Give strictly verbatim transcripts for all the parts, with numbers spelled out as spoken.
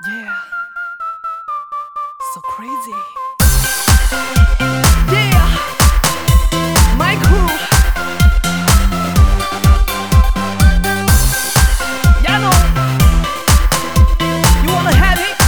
Yeah, so crazy. Yeah, my crew. Ya know, you wanna have it?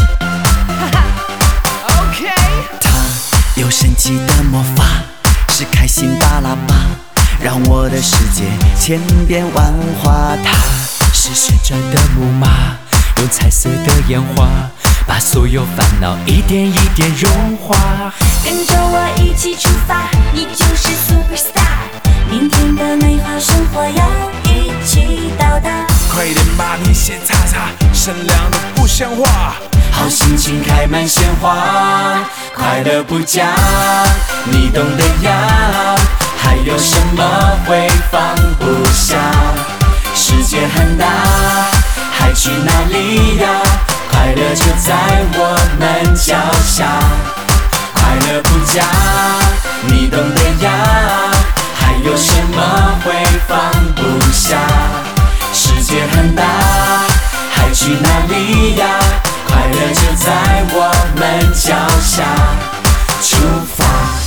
Okay. 它有神奇的魔法，是开心大喇叭，让我的世界千变万化。它是旋转的木马，用彩色的烟花，把所有烦恼一点一点融化。 跟着我一起出发，你就是 superstar。明天的美好生活要一起到达。 快点把你先擦擦，善良的不像话。 好心情开满鲜花，快乐不假，你懂得呀。还有什么会放不下？世界很大，还去哪里呀？快乐就在我们脚下。快乐不假，你懂得呀。还有什么会放不下？世界很大，还去哪里呀？快乐就在我们脚下。出发。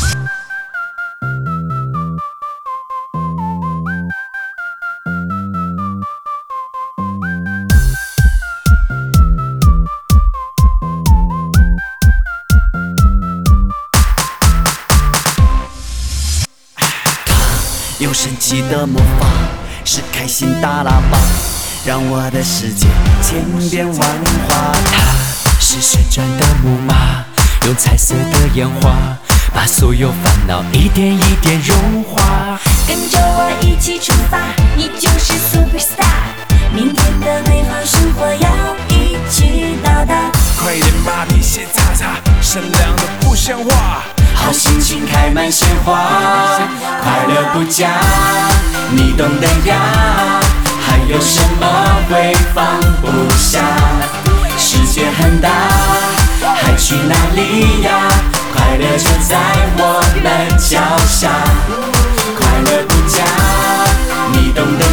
有神奇的魔法，是开心大喇叭，让我的世界千变万化。它是旋转的木马，用彩色的烟花，把所有烦恼一点一点融化。 跟着我一起出发，你就是 superstar。明天的美好生活要一起到达。 快点把你先擦擦，善良的不像话。 好心情开满鲜花，快乐不假，你懂得呀。还有什么会放不下？世界很大，还去哪里呀？快乐就在我们脚下。快乐不假，你懂得